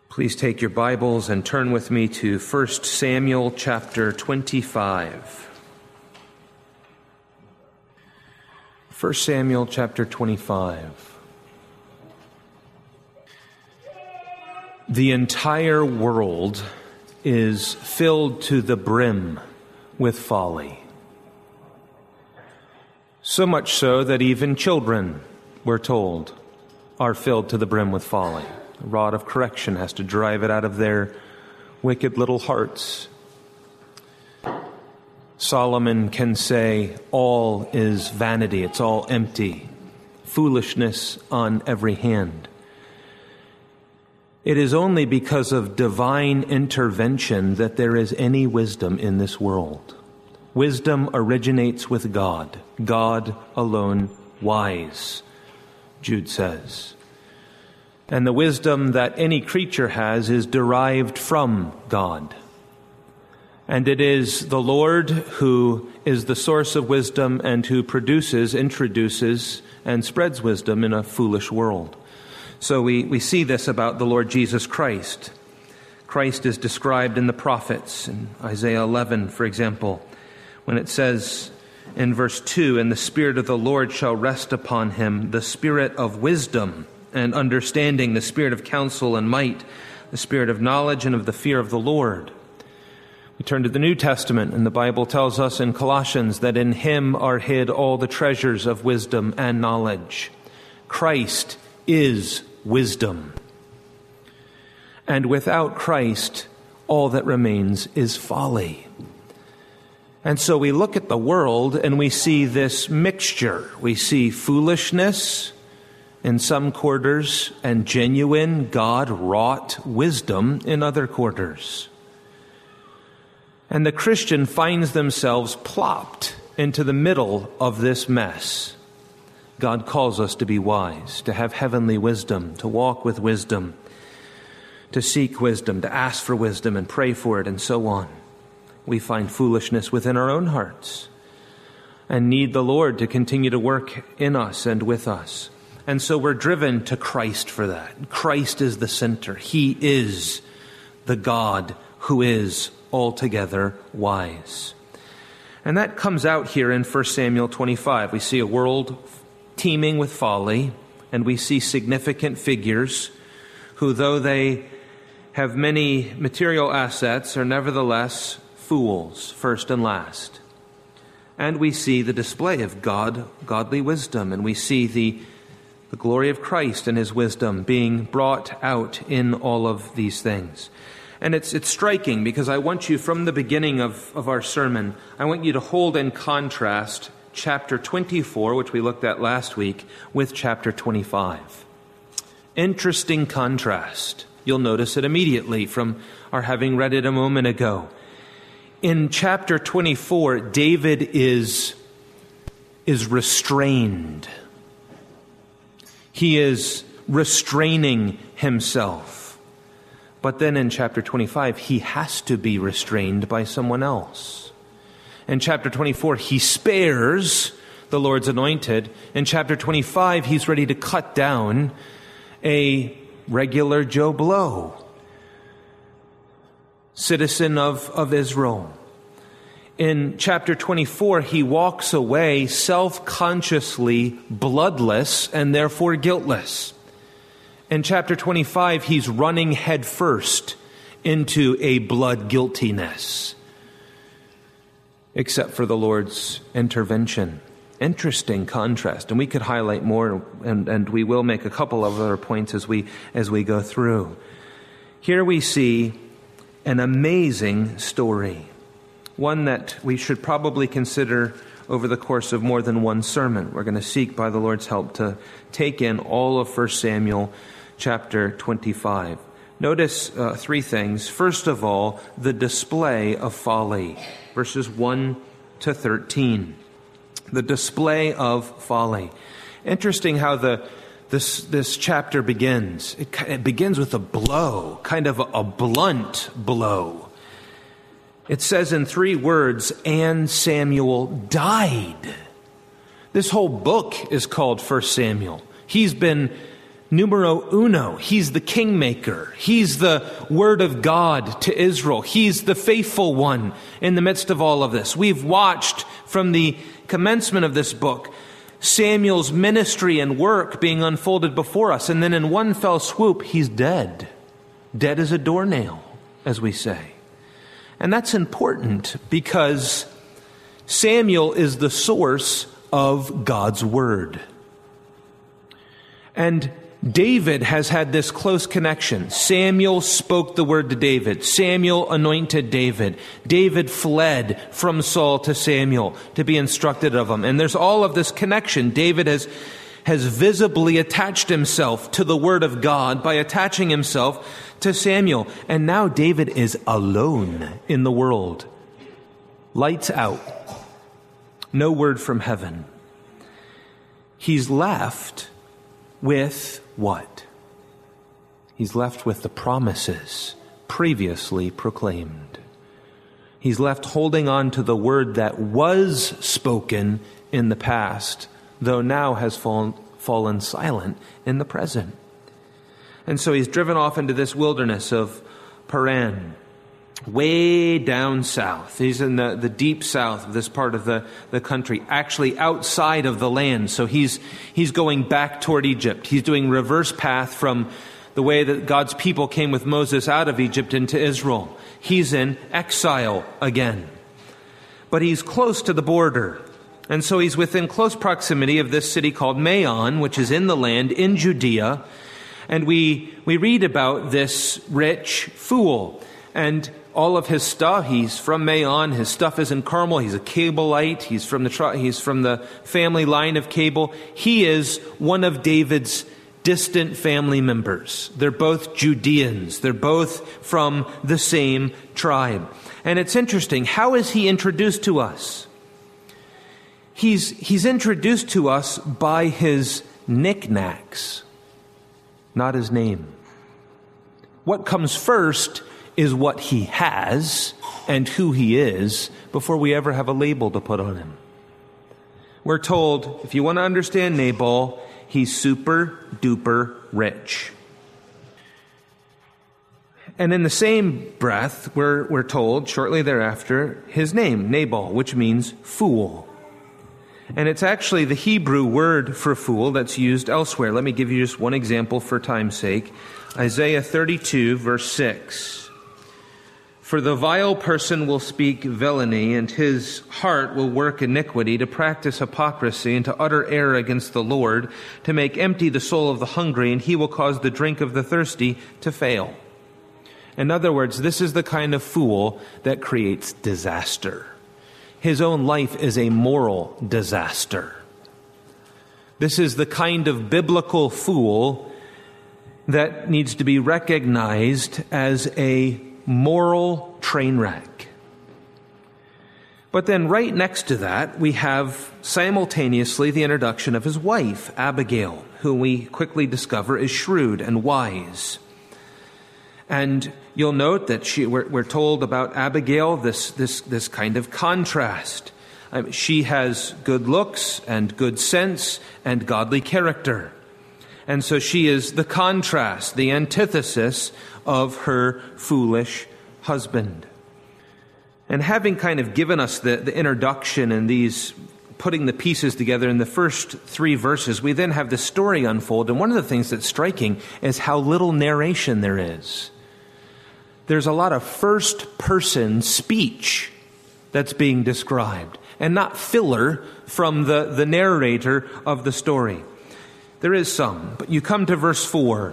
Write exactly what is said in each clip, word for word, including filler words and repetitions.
Please take your Bibles and turn with me to First Samuel chapter twenty-five. First Samuel chapter twenty-five. The entire world is filled to the brim with folly. So much so that even children, we're told, are filled to the brim with folly. A rod of correction has to drive it out of their wicked little hearts. Solomon can say, all is vanity, it's all empty, foolishness on every hand. It is only because of divine intervention that there is any wisdom in this world. Wisdom originates with God, God alone wise, Jude says. And the wisdom that any creature has is derived from God. And it is the Lord who is the source of wisdom and who produces, introduces, and spreads wisdom in a foolish world. So we, we see this about the Lord Jesus Christ. Christ is described in the prophets, in Isaiah eleven, for example, when it says in verse two, "And the Spirit of the Lord shall rest upon him, the Spirit of wisdom and understanding, the Spirit of counsel and might, the Spirit of knowledge and of the fear of the Lord." We turn to the New Testament, and the Bible tells us in Colossians that in him are hid all the treasures of wisdom and knowledge. Christ is wisdom. And without Christ, all that remains is folly. And so we look at the world and we see this mixture. We see foolishness in some quarters, and genuine God-wrought wisdom in other quarters. And the Christian finds themselves plopped into the middle of this mess. God calls us to be wise, to have heavenly wisdom, to walk with wisdom, to seek wisdom, to ask for wisdom and pray for it, and so on. We find foolishness within our own hearts and need the Lord to continue to work in us and with us. And so we're driven to Christ for that. Christ is the center. He is the God who is altogether wise. And that comes out here in First Samuel twenty-five. We see a world teeming with folly, and we see significant figures who, though they have many material assets, are nevertheless fools, first and last. And we see the display of God, godly wisdom, and we see the The glory of Christ and his wisdom being brought out in all of these things. And it's it's striking because I want you, from the beginning of, of our sermon, I want you to hold in contrast chapter twenty-four, which we looked at last week, with chapter twenty-five. Interesting contrast. You'll notice it immediately from our having read it a moment ago. In chapter twenty-four, David is, is restrained. He is restraining himself. But then in chapter twenty-five, he has to be restrained by someone else. In chapter twenty-four, he spares the Lord's anointed. In chapter twenty-five, he's ready to cut down a regular Joe Blow, citizen of, of Israel. In chapter twenty-four, he walks away self-consciously bloodless and therefore guiltless. In chapter twenty-five, he's running headfirst into a blood guiltiness, except for the Lord's intervention. Interesting contrast, and we could highlight more, and, and we will make a couple of other points as we as we go through. Here we see an amazing story. One that we should probably consider over the course of more than one sermon. We're going to seek, by the Lord's help, to take in all of First Samuel chapter twenty-five. Notice uh, three things. First of all, the display of folly, verses one to thirteen. The display of folly. Interesting how the this this chapter begins. It, it begins with a blow, kind of a, a blunt blow. It says in three words, "and Samuel died." This whole book is called First Samuel. He's been numero uno. He's the kingmaker. He's the word of God to Israel. He's the faithful one in the midst of all of this. We've watched from the commencement of this book Samuel's ministry and work being unfolded before us. And then in one fell swoop, he's dead. Dead as a doornail, as we say. And that's important because Samuel is the source of God's word. And David has had this close connection. Samuel spoke the word to David. Samuel anointed David. David fled from Saul to Samuel to be instructed of him. And there's all of this connection. David has, has visibly attached himself to the word of God by attaching himself to Samuel. And now David is alone in the world. Lights out. No word from heaven. He's left with what? He's left with the promises previously proclaimed. He's left holding on to the word that was spoken in the past, though now has fallen, fallen silent in the present. And so he's driven off into this wilderness of Paran, way down south. He's in the, the deep south of this part of the, the country, actually outside of the land. So he's he's going back toward Egypt. He's doing reverse path from the way that God's people came with Moses out of Egypt into Israel. He's in exile again. But he's close to the border. And so he's within close proximity of this city called Maon, which is in the land, in Judea. And we we read about this rich fool. And all of his stuff, he's from Maon, his stuff is in Carmel, he's a Cableite, he's from the he's from the family line of Cable. He is one of David's distant family members. They're both Judeans. They're both from the same tribe. And it's interesting, how is he introduced to us? He's, he's introduced to us by his knickknacks, not his name. What comes first is what he has and who he is before we ever have a label to put on him. We're told, if you want to understand Nabal, he's super duper rich. And in the same breath, we're, we're told shortly thereafter, his name, Nabal, which means fool. And it's actually the Hebrew word for fool that's used elsewhere. Let me give you just one example for time's sake. Isaiah thirty-two, verse six. For the vile person will speak villainy, and his heart will work iniquity, to practice hypocrisy, and to utter error against the Lord, to make empty the soul of the hungry, and he will cause the drink of the thirsty to fail. In other words, this is the kind of fool that creates disaster. His own life is a moral disaster. This is the kind of biblical fool that needs to be recognized as a moral train wreck. But then right next to that, we have simultaneously the introduction of his wife, Abigail, who we quickly discover is shrewd and wise. And you'll note that she, we're, we're told about Abigail, this, this, this kind of contrast. I mean, she has good looks and good sense and godly character. And so she is the contrast, the antithesis of her foolish husband. And having kind of given us the, the introduction and these, putting the pieces together in the first three verses, we then have the story unfold. And one of the things that's striking is how little narration there is. There's a lot of first-person speech that's being described, and not filler from the, the narrator of the story. There is some, but you come to verse four,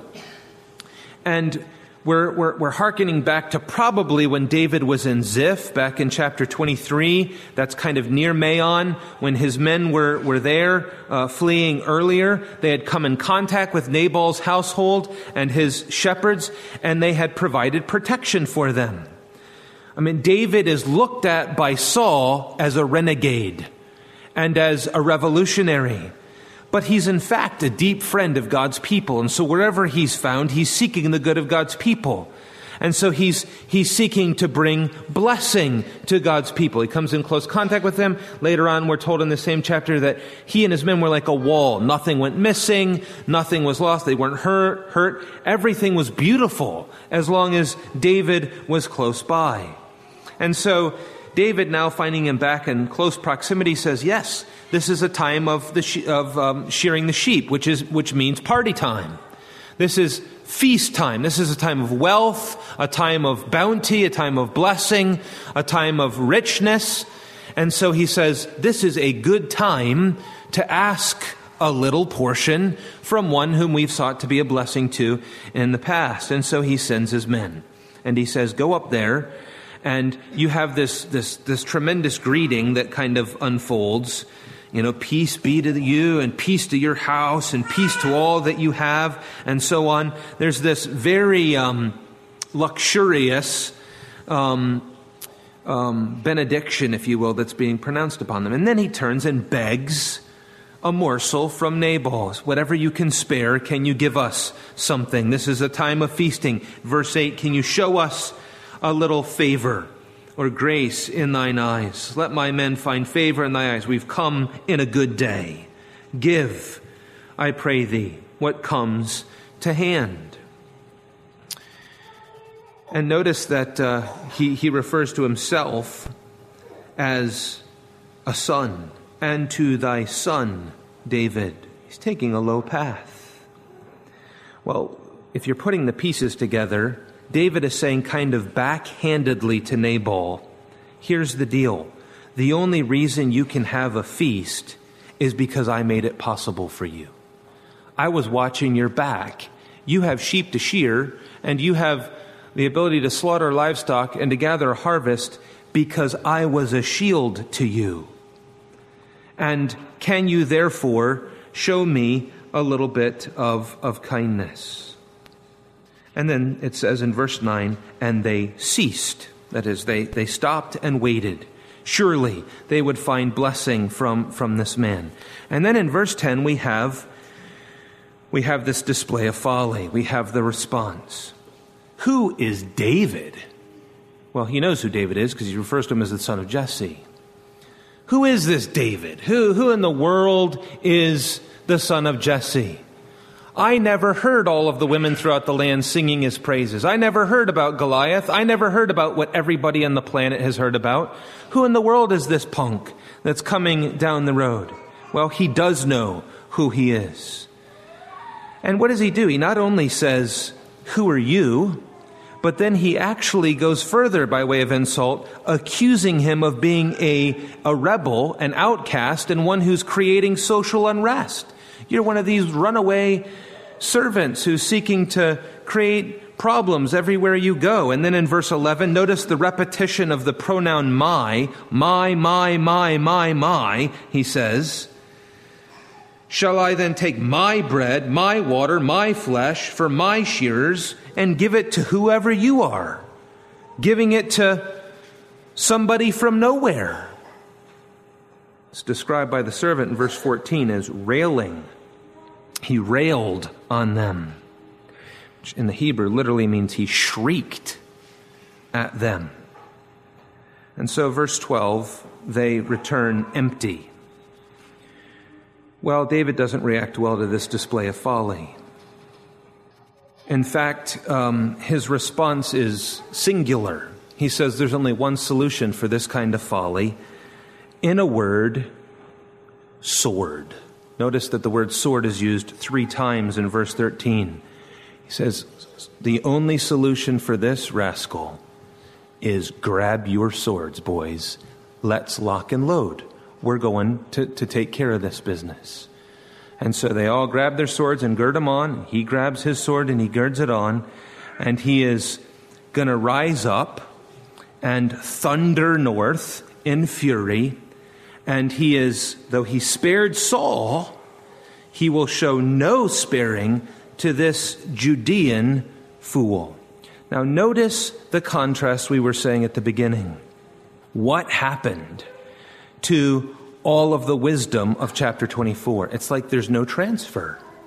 and we're, we're, we're hearkening back to probably when David was in Ziph, back in chapter twenty-three. That's kind of near Maon, when his men were, were there, uh, fleeing earlier. They had come in contact with Nabal's household and his shepherds, and they had provided protection for them. I mean, David is looked at by Saul as a renegade and as a revolutionary. But he's in fact a deep friend of God's people. And so wherever he's found, he's seeking the good of God's people. And so he's he's seeking to bring blessing to God's people. He comes in close contact with them. Later on, we're told in the same chapter that he and his men were like a wall. Nothing went missing. Nothing was lost. They weren't hurt. hurt. Everything was beautiful as long as David was close by. And so David, now finding him back in close proximity, says, yes, this is a time of the she- of um, shearing the sheep, which is which means party time. This is feast time. This is a time of wealth, a time of bounty, a time of blessing, a time of richness. And so he says, this is a good time to ask a little portion from one whom we've sought to be a blessing to in the past. And so he sends his men. And he says, go up there, and you have this this this tremendous greeting that kind of unfolds. You know, peace be to you, and peace to your house, and peace to all that you have, and so on. There's this very um, luxurious um, um, benediction, if you will, that's being pronounced upon them. And then he turns and begs a morsel from Nabal. Whatever you can spare, can you give us something? This is a time of feasting. Verse eight, can you show us a little favor or grace in thine eyes? Let my men find favor in thy eyes. We've come in a good day. Give, I pray thee, what comes to hand. And notice that uh, he, he refers to himself as a son, and to thy son, David. He's taking a low path. Well, if you're putting the pieces together, David is saying kind of backhandedly to Nabal, here's the deal. The only reason you can have a feast is because I made it possible for you. I was watching your back. You have sheep to shear, and you have the ability to slaughter livestock and to gather a harvest because I was a shield to you. And can you therefore show me a little bit of, of kindness? And then it says in verse nine, and they ceased. That is, they, they stopped and waited. Surely they would find blessing from, from this man. And then in verse ten, we have, we have this display of folly. We have the response. Who is David? Well, he knows who David is because he refers to him as the son of Jesse. Who is this David? Who, who in the world is the son of Jesse? I never heard all of the women throughout the land singing his praises. I never heard about Goliath. I never heard about what everybody on the planet has heard about. Who in the world is this punk that's coming down the road? Well, he does know who he is. And what does he do? He not only says, who are you? But then he actually goes further by way of insult, accusing him of being a, a rebel, an outcast, and one who's creating social unrest. You're one of these runaway servants who's seeking to create problems everywhere you go. And then in verse eleven, notice the repetition of the pronoun my, my, my, my, my, my, he says. Shall I then take my bread, my water, my flesh for my shearers and give it to whoever you are? Giving it to somebody from nowhere. It's described by the servant in verse fourteen as railing. He railed on them, which in the Hebrew literally means he shrieked at them. And so verse twelve, they return empty. Well, David doesn't react well to this display of folly. In fact, um, his response is singular. He says there's only one solution for this kind of folly. In a word, sword. Notice that the word sword is used three times in verse thirteen. He says, the only solution for this rascal is grab your swords, boys. Let's lock and load. We're going to, to take care of this business. And so they all grab their swords and gird them on. He grabs his sword and he girds it on. And he is going to rise up and thunder north in fury. And he is, though he spared Saul, he will show no sparing to this Judean fool. Now notice the contrast we were saying at the beginning. What happened to all of the wisdom of chapter twenty-four? It's like there's no transfer.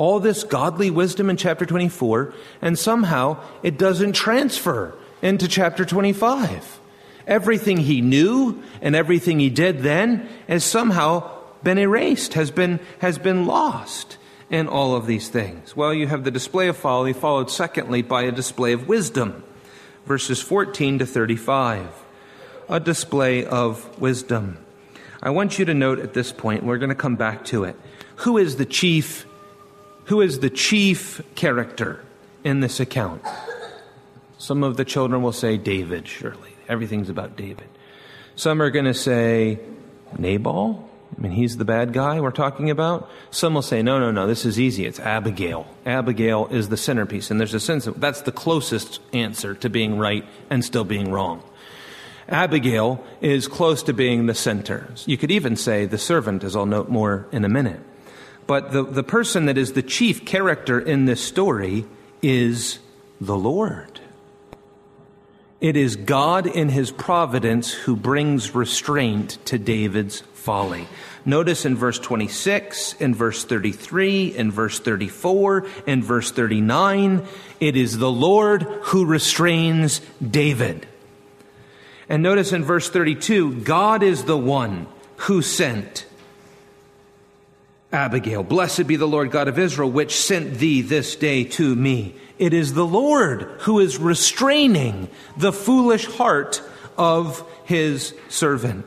all this godly wisdom in chapter twenty-four, and somehow it doesn't transfer into chapter twenty-five. Everything he knew and everything he did then has somehow been erased, has been, has been lost in all of these things. Well, you have the display of folly followed secondly by a display of wisdom. Verses fourteen to thirty-five. A display of wisdom. I want you to note at this point, we're going to come back to it, who is the chief, who is the chief character in this account? Some of the children will say David, surely. Everything's about David. Some are going to say Nabal. I mean, he's the bad guy we're talking about. Some will say, no, no, no, this is easy. It's Abigail. Abigail is the centerpiece. And there's a sense of that's the closest answer to being right and still being wrong. Abigail is close to being the center. You could even say the servant, as I'll note more in a minute. But the, the person that is the chief character in this story is the Lord. It is God in his providence who brings restraint to David's folly. Notice in verse twenty-six, in verse thirty-three, in verse thirty-four, in verse thirty-nine, it is the Lord who restrains David. And notice in verse thirty-two, God is the one who sent Abigail. Blessed be the Lord God of Israel, which sent thee this day to me. It is the Lord who is restraining the foolish heart of his servant.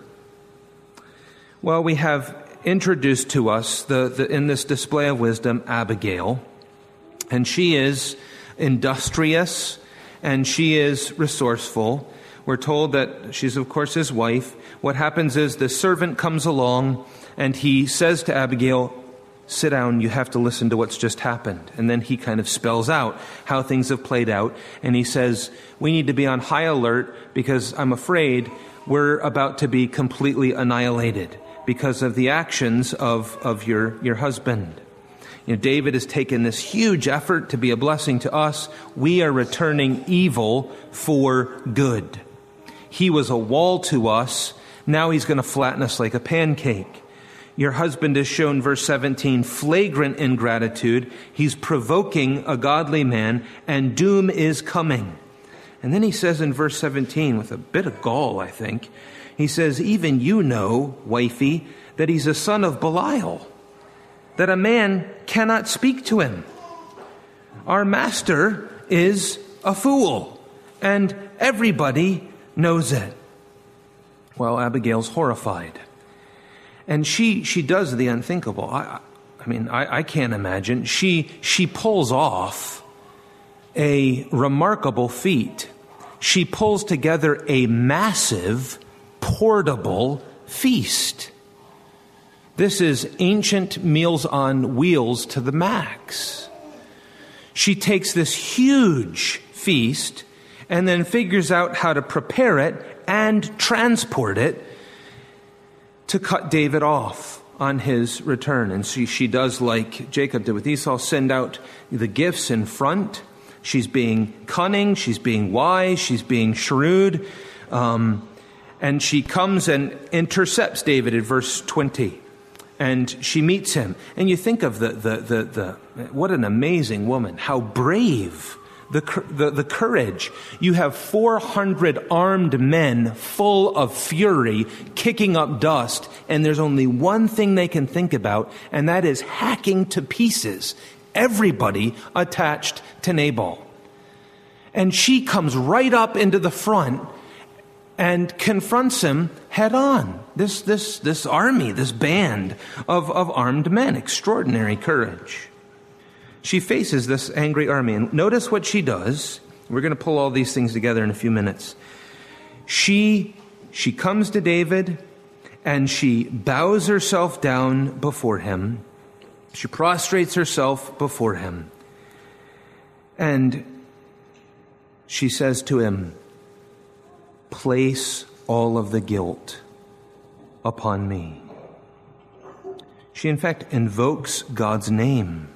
Well, we have introduced to us the, the in this display of wisdom, Abigail. And she is industrious and she is resourceful. We're told that she's, of course, his wife. What happens is the servant comes along and he says to Abigail, sit down, you have to listen to what's just happened. And then he kind of spells out how things have played out. And he says, we need to be on high alert because I'm afraid we're about to be completely annihilated because of the actions of, of your, your husband. You know, David has taken this huge effort to be a blessing to us. We are returning evil for good. He was a wall to us. Now he's going to flatten us like a pancake. Your husband has shown, verse seventeen, flagrant ingratitude. He's provoking a godly man, and doom is coming. And then he says in verse seventeen, with a bit of gall, I think, he says, even you know, wifey, that he's a son of Belial, that a man cannot speak to him. Our master is a fool, and everybody knows it. Well, Abigail's horrified. And she she does the unthinkable. I, I mean, I, I can't imagine. She she pulls off a remarkable feat. She pulls together a massive, portable feast. This is ancient meals on wheels to the max. She takes this huge feast and then figures out how to prepare it and transport it to cut David off on his return. And she, she does like Jacob did with Esau, send out the gifts in front. She's being cunning, she's being wise, she's being shrewd. Um, and she comes and intercepts David in verse twenty. And she meets him. And you think of the, the, the, the what an amazing woman, how brave. The, the the courage. You have four hundred armed men full of fury kicking up dust, and there's only one thing they can think about, and that is hacking to pieces everybody attached to Nabal. And she comes right up into the front and confronts him head on. This this this army, this band of, of armed men. Extraordinary courage. She faces this angry army. And notice what she does. We're going to pull all these things together in a few minutes. She, she comes to David and she bows herself down before him. She prostrates herself before him. And she says to him, place all of the guilt upon me. She, in fact, invokes God's name.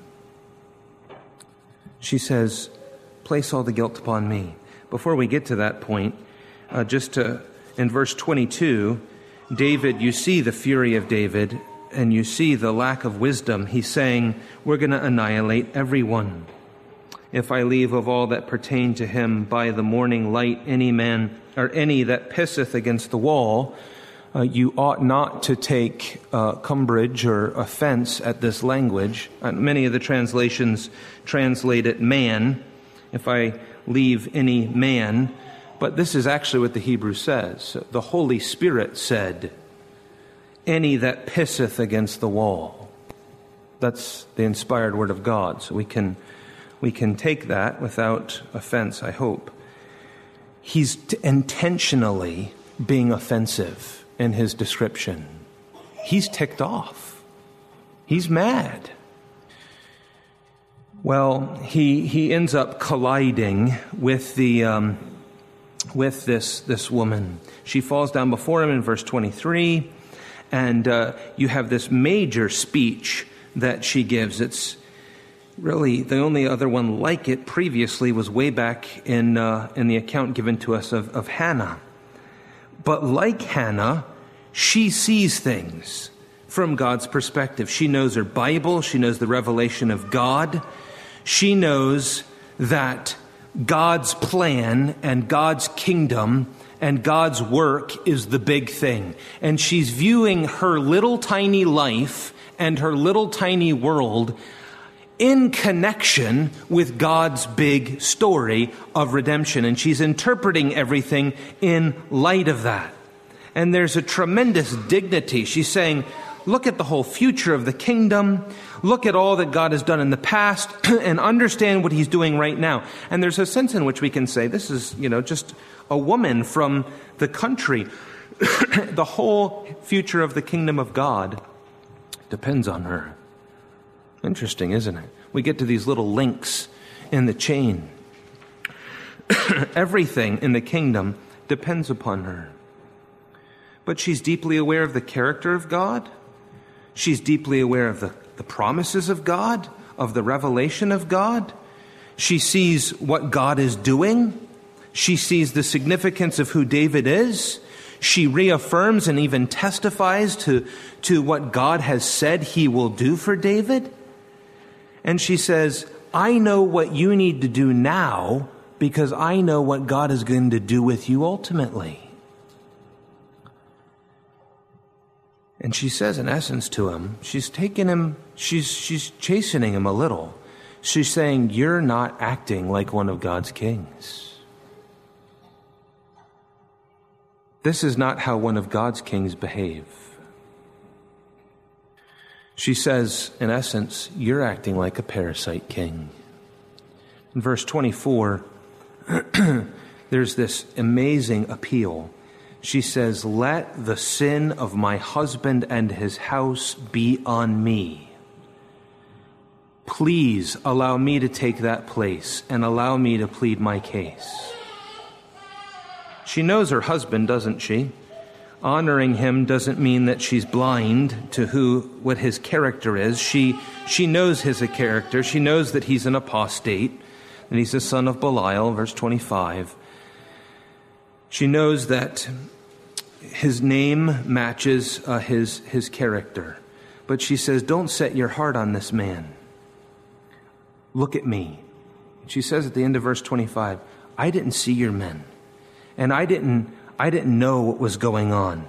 She says, place all the guilt upon me. Before we get to that point, uh, just to, in verse twenty-two, David, you see the fury of David and you see the lack of wisdom, he's saying, we're going to annihilate everyone. If I leave of all that pertain to him by the morning light any man or any that pisseth against the wall, uh, you ought not to take uh, umbrage or offense at this language. Uh, many of the translations translate it man, if I leave any man. But this is actually what the Hebrew says. The Holy Spirit said, any that pisseth against the wall. That's the inspired word of God. So we can we can take that without offense, I hope. He's t- intentionally being offensive in his description. He's ticked off. He's mad. Well, he he ends up colliding with the um, with this this woman. She falls down before him in verse twenty-three, and uh, you have this major speech that she gives. It's really the only other one like it previously was way back in uh, in the account given to us of, of Hannah. But like Hannah, she sees things from God's perspective. She knows her Bible. She knows the revelation of God. She knows that God's plan and God's kingdom and God's work is the big thing. And she's viewing her little tiny life and her little tiny world in connection with God's big story of redemption. And she's interpreting everything in light of that. And there's a tremendous dignity. She's saying, look at the whole future of the kingdom. Look at all that God has done in the past and understand what he's doing right now. And there's a sense in which we can say, this is, you know, just a woman from the country. The whole future of the kingdom of God depends on her. Interesting, isn't it? We get to these little links in the chain. Everything in the kingdom depends upon her. But she's deeply aware of the character of God. She's deeply aware of the, the promises of God, of the revelation of God. She sees what God is doing. She sees the significance of who David is. She reaffirms and even testifies to, to what God has said he will do for David. And she says, I know what you need to do now because I know what God is going to do with you ultimately. And she says, in essence, to him, she's taking him, she's she's chastening him a little. She's saying, you're not acting like one of God's kings. This is not how one of God's kings behave. She says, in essence, you're acting like a parasite king. In verse twenty-four, there's this amazing appeal. She says, let the sin of my husband and his house be on me. Please allow me to take that place and allow me to plead my case. She knows her husband, doesn't she? Honoring him doesn't mean that she's blind to who, what his character is. She, she knows his character. She knows that he's an apostate, and he's the son of Belial, verse twenty-five. She knows that his name matches uh, his, his character. But she says, don't set your heart on this man. Look at me. She says at the end of verse twenty-five, I didn't see your men. And I didn't, I didn't know what was going on.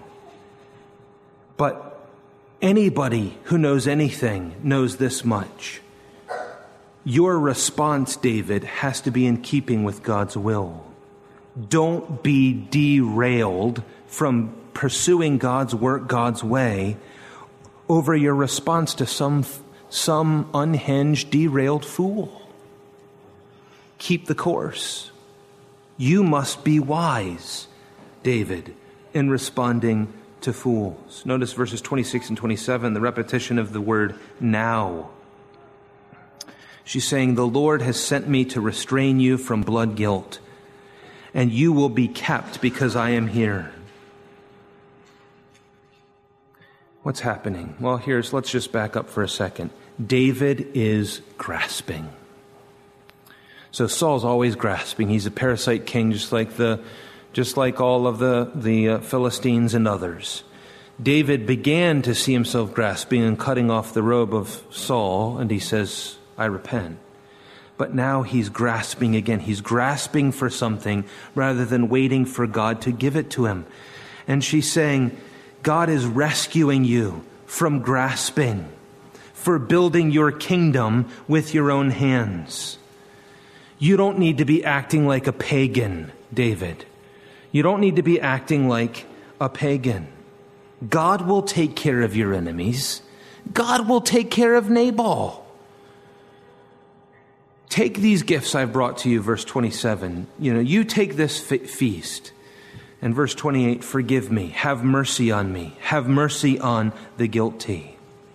But anybody who knows anything knows this much. Your response, David, has to be in keeping with God's will. Don't be derailed from pursuing God's work God's way over your response to some, some unhinged, derailed fool. Keep the course. You must be wise, David, in responding to fools. Notice verses twenty-six and twenty-seven, the repetition of the word now. She's saying, the Lord has sent me to restrain you from blood guilt, and you will be kept because I am here. What's happening? Well, here's, let's just back up for a second. David is grasping. So Saul's always grasping. He's a parasite king, just like the, just like all of the the uh, Philistines and others. David began to see himself grasping and cutting off the robe of Saul, and he says, I repent. But now he's grasping again. He's grasping for something rather than waiting for God to give it to him. And she's saying, God is rescuing you from grasping, for building your kingdom with your own hands. You don't need to be acting like a pagan, David. You don't need to be acting like a pagan. God will take care of your enemies. God will take care of Nabal. Take these gifts I've brought to you, verse twenty-seven. You know, you take this fe- feast. And verse twenty-eight, forgive me, have mercy on me, have mercy on the guilty.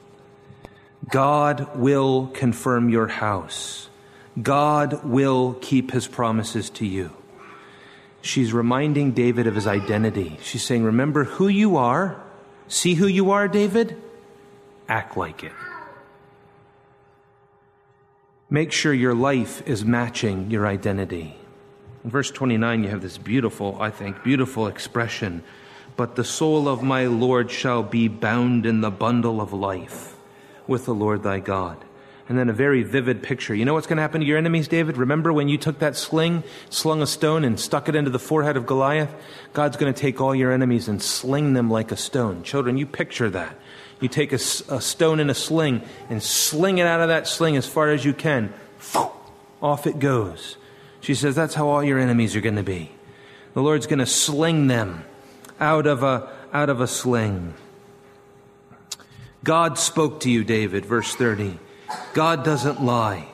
God will confirm your house. God will keep his promises to you. She's reminding David of his identity. She's saying, remember who you are. See who you are, David? Act like it. Make sure your life is matching your identity. In verse twenty-nine, you have this beautiful, I think, beautiful expression. But the soul of my Lord shall be bound in the bundle of life with the Lord thy God. And then a very vivid picture. You know what's going to happen to your enemies, David? Remember when you took that sling, slung a stone, and stuck it into the forehead of Goliath? God's going to take all your enemies and sling them like a stone. Children, you picture that. You take a, a stone in a sling and sling it out of that sling as far as you can. Off it goes. She says, that's how all your enemies are going to be. The Lord's going to sling them out of a, out of a sling. God spoke to you, David, verse thirty. God doesn't lie.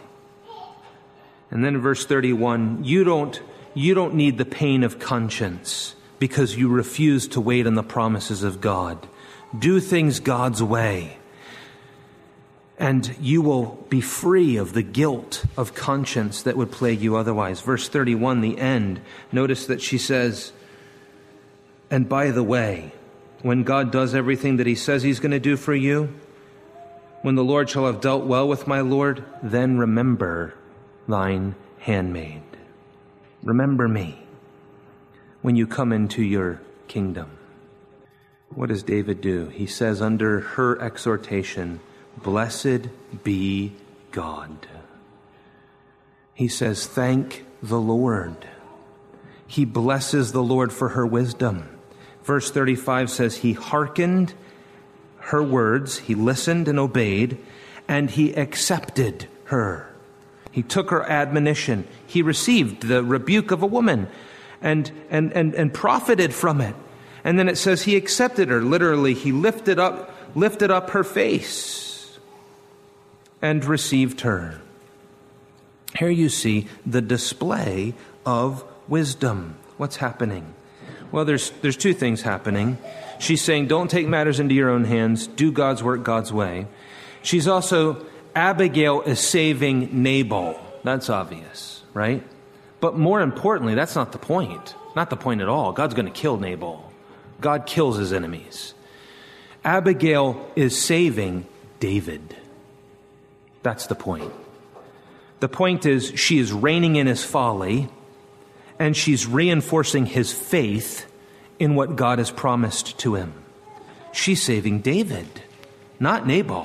And then in verse thirty-one, you don't, you don't need the pain of conscience because you refuse to wait on the promises of God. Do things God's way, and you will be free of the guilt of conscience that would plague you otherwise. Verse thirty-one, the end. Notice that she says, and by the way, when God does everything that he says he's going to do for you, when the Lord shall have dealt well with my Lord, then remember thine handmaid. Remember me when you come into your kingdom. What does David do? He says under her exhortation, blessed be God. He says, thank the Lord. He blesses the Lord for her wisdom. Verse thirty-five says, he hearkened her words, he listened and obeyed, and he accepted her. He took her admonition. He received the rebuke of a woman and, and, and, and profited from it. And then it says he accepted her. Literally, he lifted up, lifted up her face and received her. Here you see the display of wisdom. What's happening? Well, there's there's two things happening. She's saying, don't take matters into your own hands. Do God's work God's way. She's also, Abigail is saving Nabal. That's obvious, right? But more importantly, that's not the point. Not the point at all. God's going to kill Nabal. God kills his enemies. Abigail is saving David. That's the point. The point is she is reining in his folly, and she's reinforcing his faith in what God has promised to him. She's saving David, not Nabal.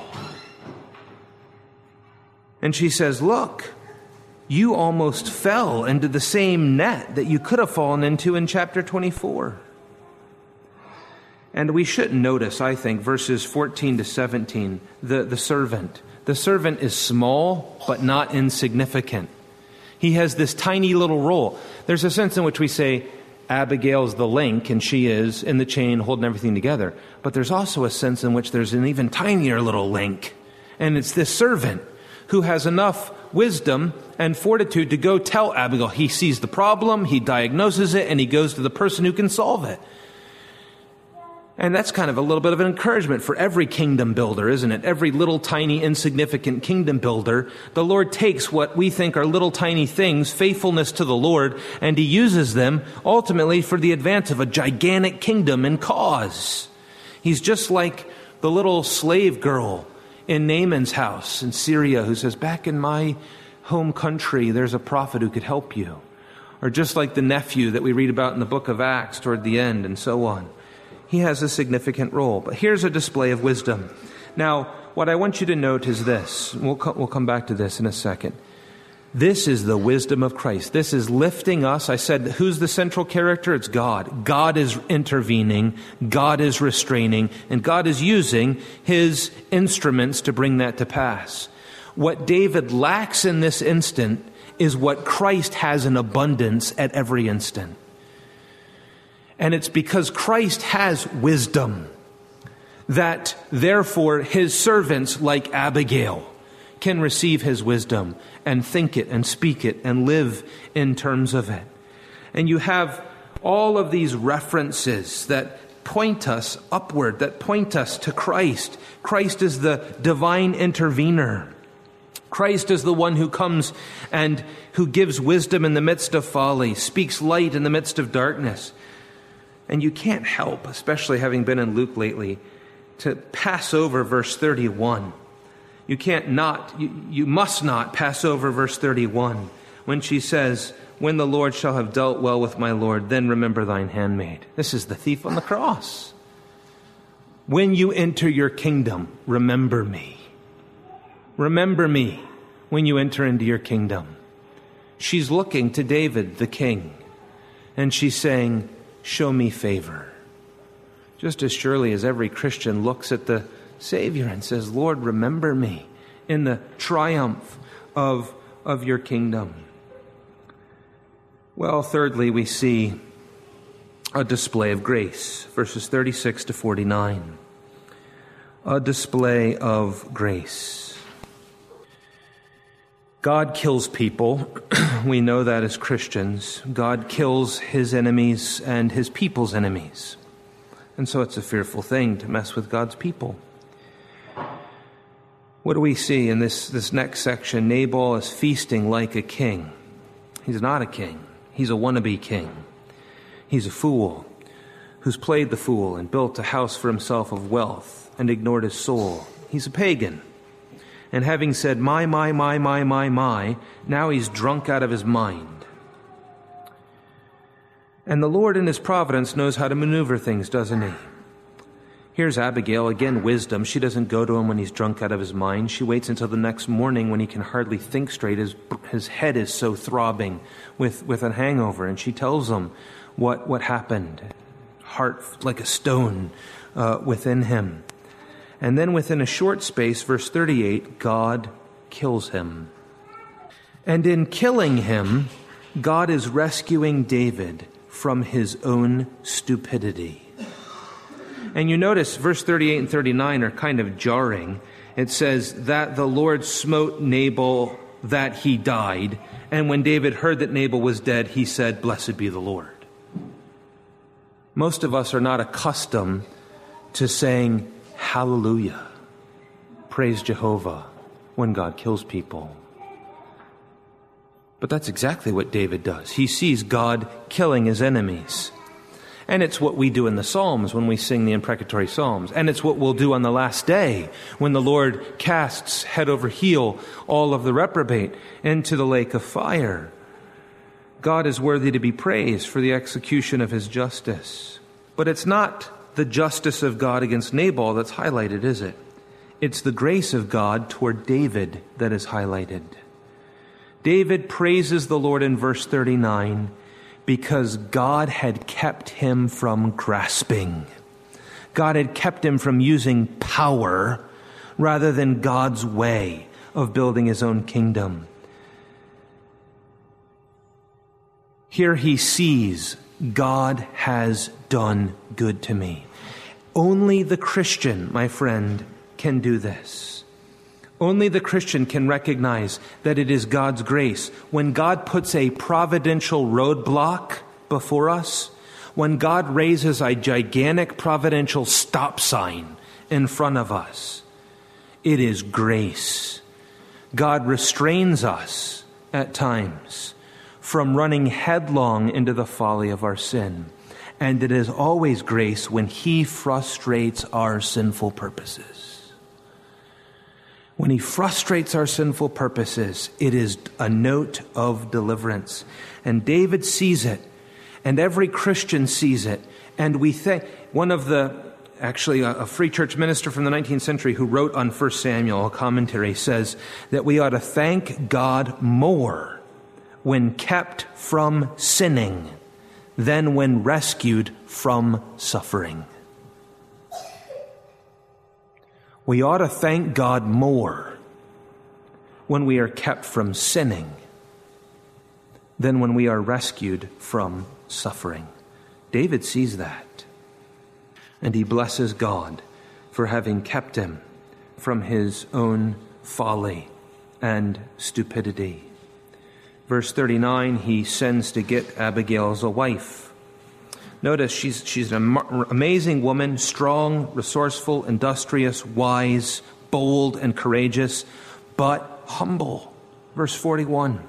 And she says, look, you almost fell into the same net that you could have fallen into in chapter twenty-four. And we should notice, I think, verses fourteen to seventeen, the, the servant. The servant is small, but not insignificant. He has this tiny little role. There's a sense in which we say, Abigail's the link, and she is in the chain holding everything together. But there's also a sense in which there's an even tinier little link. And it's this servant who has enough wisdom and fortitude to go tell Abigail. He sees the problem, he diagnoses it, and he goes to the person who can solve it. And that's kind of a little bit of an encouragement for every kingdom builder, isn't it? Every little tiny insignificant kingdom builder. The Lord takes what we think are little tiny things, faithfulness to the Lord, and he uses them ultimately for the advance of a gigantic kingdom and cause. He's just like the little slave girl in Naaman's house in Syria who says, back in my home country, there's a prophet who could help you. Or just like the nephew that we read about in the book of Acts toward the end and so on. he has a significant role. But here's a display of wisdom. Now, what I want you to note is this. We'll, co- we'll come back to this in a second. This is the wisdom of Christ. This is lifting us. I said, who's the central character? It's God. God is intervening. God is restraining. And God is using his instruments to bring that to pass. What David lacks in this instant is what Christ has in abundance at every instant. And it's because Christ has wisdom that therefore his servants like Abigail can receive his wisdom and think it and speak it and live in terms of it. And you have all of these references that point us upward, that point us to Christ. Christ is the divine intervener. Christ is the one who comes and who gives wisdom in the midst of folly, speaks light in the midst of darkness. And you can't help, especially having been in Luke lately, to pass over verse thirty-one. You can't not, you, you must not pass over verse thirty-one when she says, when the Lord shall have dealt well with my Lord, then remember thine handmaid. This is the thief on the cross. When you enter your kingdom, remember me. Remember me when you enter into your kingdom. She's looking to David, the king, and she's saying, show me favor. Just as surely as every Christian looks at the Savior and says, Lord, remember me in the triumph of, of your kingdom. Well, thirdly, we see a display of grace, verses thirty-six to forty-nine. A display of grace. God kills people. We know that as Christians. God kills his enemies and his people's enemies. And so it's a fearful thing to mess with God's people. What do we see in this, this next section? Nabal is feasting like a king. He's not a king. He's a wannabe king. He's a fool who's played the fool and built a house for himself of wealth and ignored his soul. He's a pagan. And having said, my, my, my, my, my, my, now he's drunk out of his mind. And the Lord in his providence knows how to maneuver things, doesn't he? Here's Abigail, again, wisdom. She doesn't go to him when he's drunk out of his mind. She waits until the next morning when he can hardly think straight. His, his head is so throbbing with, with a hangover. And she tells him what, what happened. Heart like a stone uh, within him. And then within a short space, verse thirty-eight, God kills him. And in killing him, God is rescuing David from his own stupidity. And you notice verse thirty-eight and thirty-nine are kind of jarring. It says that the Lord smote Nabal that he died. And when David heard that Nabal was dead, he said, blessed be the Lord. Most of us are not accustomed to saying, hallelujah, praise Jehovah, when God kills people. But that's exactly what David does. He sees God killing his enemies. And it's what we do in the Psalms when we sing the imprecatory Psalms. And it's what we'll do on the last day when the Lord casts head over heel all of the reprobate into the lake of fire. God is worthy to be praised for the execution of his justice. But it's not the justice of God against Nabal that's highlighted, is it? It's the grace of God toward David that is highlighted. David praises the Lord in verse thirty-nine because God had kept him from grasping. God had kept him from using power rather than God's way of building his own kingdom. Here he sees God has done good to me. Only the Christian, my friend, can do this. Only the Christian can recognize that it is God's grace. When God puts a providential roadblock before us, when God raises a gigantic providential stop sign in front of us, it is grace. God restrains us at times from running headlong into the folly of our sin. And it is always grace when he frustrates our sinful purposes. When he frustrates our sinful purposes, it is a note of deliverance. And David sees it. And every Christian sees it. And we think, one of the, actually a, a free church minister from the nineteenth century who wrote on First Samuel, a commentary, says that we ought to thank God more when kept from sinning than when rescued from suffering. We ought to thank God more when we are kept from sinning than when we are rescued from suffering. David sees that, and he blesses God for having kept him from his own folly and stupidity. Verse thirty-nine, he sends to get Abigail as a wife. Notice she's she's an amazing woman, strong, resourceful, industrious, wise, bold, and courageous, but humble. Verse forty-one.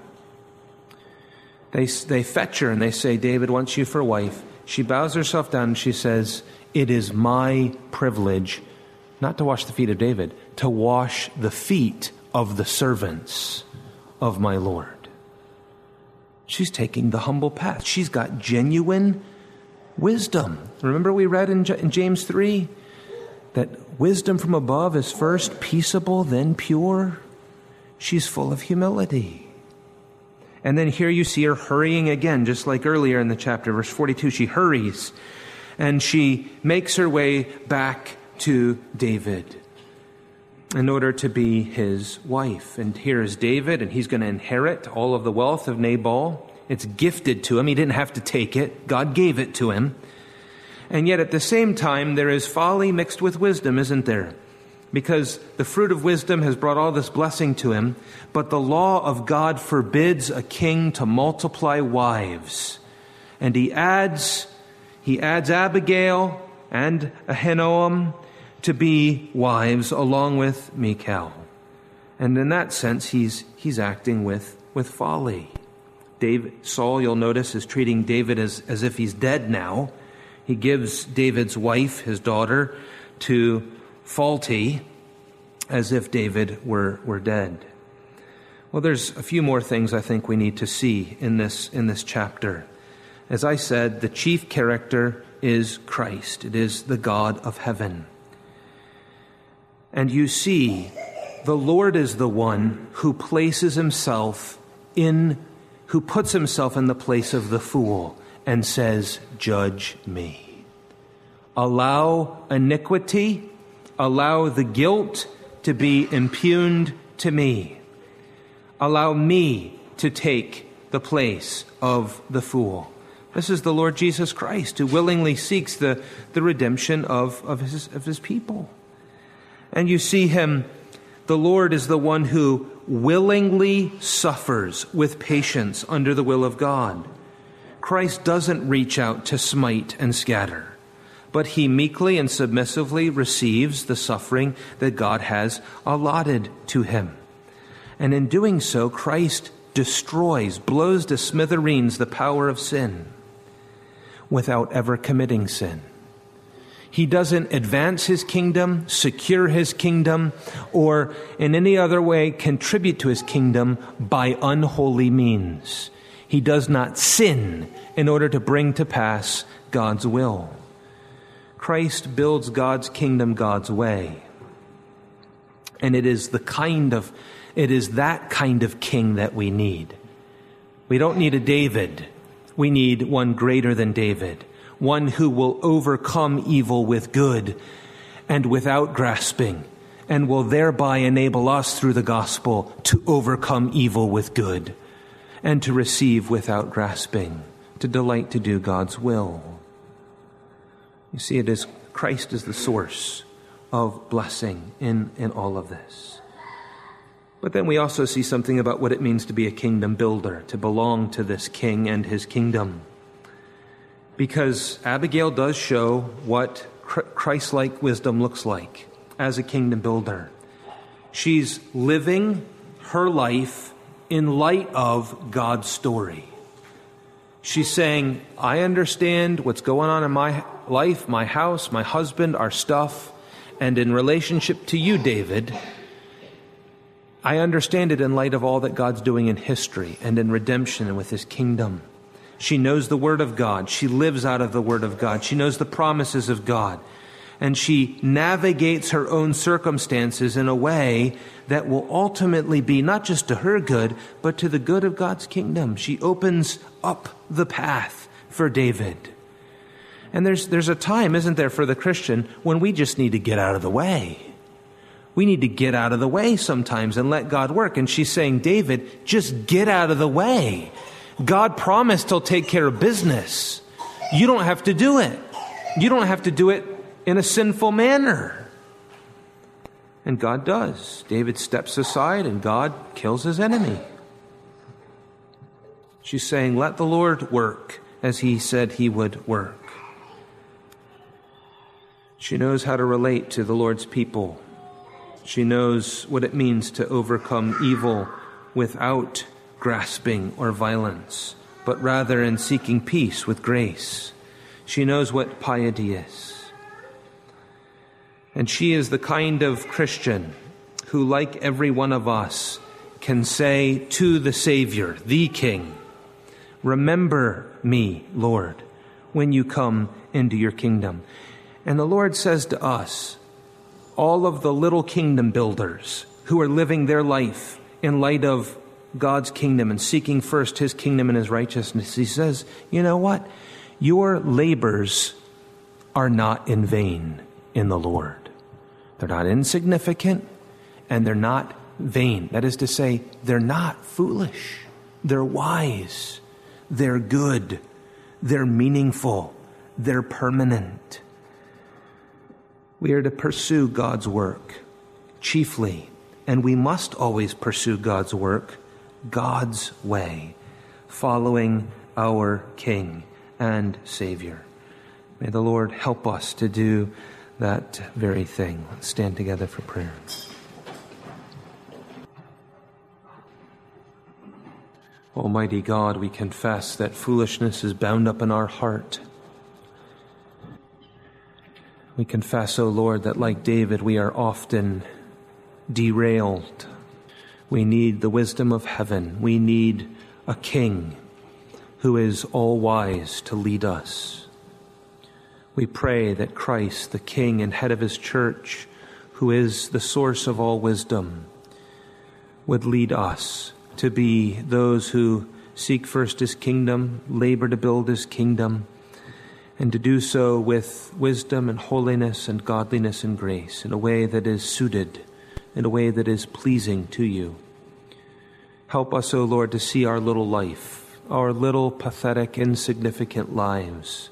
They, they fetch her and they say, David wants you for a wife. She bows herself down and she says, it is my privilege not to wash the feet of David, to wash the feet of the servants of my Lord. She's taking the humble path. She's got genuine wisdom. Remember we read in, J- in James three that wisdom from above is first peaceable, then pure. She's full of humility. And then here you see her hurrying again, just like earlier in the chapter, verse forty-two. She hurries and she makes her way back to David in order to be his wife. And here is David, and he's going to inherit all of the wealth of Nabal. It's gifted to him. He didn't have to take it. God gave it to him. And yet at the same time, there is folly mixed with wisdom, isn't there? Because the fruit of wisdom has brought all this blessing to him, but the law of God forbids a king to multiply wives. And he adds, he adds Abigail and Ahinoam to be wives along with Michal. And in that sense, he's he's acting with, with folly. David, Saul, you'll notice, is treating David as, as if he's dead now. He gives David's wife, his daughter, to faulty, as if David were, were dead. Well, there's a few more things I think we need to see in this, in this chapter. As I said, the chief character is Christ. It is the God of heaven. And you see, the Lord is the one who places himself in, who puts himself in the place of the fool and says, judge me. Allow iniquity, allow the guilt to be impugned to me. Allow me to take the place of the fool. This is the Lord Jesus Christ who willingly seeks the, the redemption of, of, his, of his people. And you see him, the Lord is the one who willingly suffers with patience under the will of God. Christ doesn't reach out to smite and scatter, but he meekly and submissively receives the suffering that God has allotted to him. And in doing so, Christ destroys, blows to smithereens the power of sin without ever committing sin. He doesn't advance his kingdom, secure his kingdom, or in any other way contribute to his kingdom by unholy means. He does not sin in order to bring to pass God's will. Christ builds God's kingdom God's way. And it is the kind of, it is that kind of king that we need. We don't need a David. We need one greater than David. One who will overcome evil with good and without grasping, and will thereby enable us through the gospel to overcome evil with good and to receive without grasping, to delight to do God's will. You see, it is Christ is the source of blessing in, in all of this. But then we also see something about what it means to be a kingdom builder, to belong to this king and his kingdom. Because Abigail does show what Christ-like wisdom looks like as a kingdom builder. She's living her life in light of God's story. She's saying, I understand what's going on in my life, my house, my husband, our stuff, and in relationship to you, David, I understand it in light of all that God's doing in history and in redemption and with his kingdom. She knows the Word of God. She lives out of the Word of God. She knows the promises of God. And she navigates her own circumstances in a way that will ultimately be not just to her good, but to the good of God's kingdom. She opens up the path for David. And there's there's a time, isn't there, for the Christian when we just need to get out of the way. We need to get out of the way sometimes and let God work. And she's saying, David, just get out of the way. God promised he'll take care of business. You don't have to do it. You don't have to do it in a sinful manner. And God does. David steps aside and God kills his enemy. She's saying, let the Lord work as he said he would work. She knows how to relate to the Lord's people. She knows what it means to overcome evil without grasping or violence, but rather in seeking peace with grace. She knows what piety is. And she is the kind of Christian who, like every one of us, can say to the Savior, the King, remember me, Lord, when you come into your kingdom. And the Lord says to us, all of the little kingdom builders who are living their life in light of God's kingdom and seeking first his kingdom and his righteousness, he says, you know what? Your labors are not in vain in the Lord. They're not insignificant and they're not vain. That is to say, they're not foolish. They're wise. They're good. They're meaningful. They're permanent. We are to pursue God's work chiefly, and we must always pursue God's work God's way, following our King and Savior. May the Lord help us to do that very thing. Let's stand together for prayer. Almighty God, we confess that foolishness is bound up in our heart. We confess, O Lord, that like David, we are often derailed. We need the wisdom of heaven. We need a king who is all-wise to lead us. We pray that Christ, the King and head of his church, who is the source of all wisdom, would lead us to be those who seek first his kingdom, labor to build his kingdom, and to do so with wisdom and holiness and godliness and grace in a way that is suited, in a way that is pleasing to you. Help us, O Lord, to see our little life, our little pathetic, insignificant lives,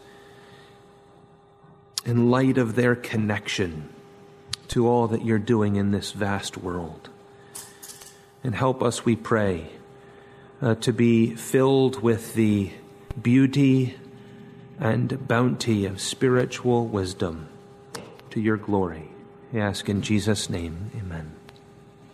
in light of their connection to all that you're doing in this vast world. And help us, we pray, uh, to be filled with the beauty and bounty of spiritual wisdom to your glory. We ask in Jesus' name, amen.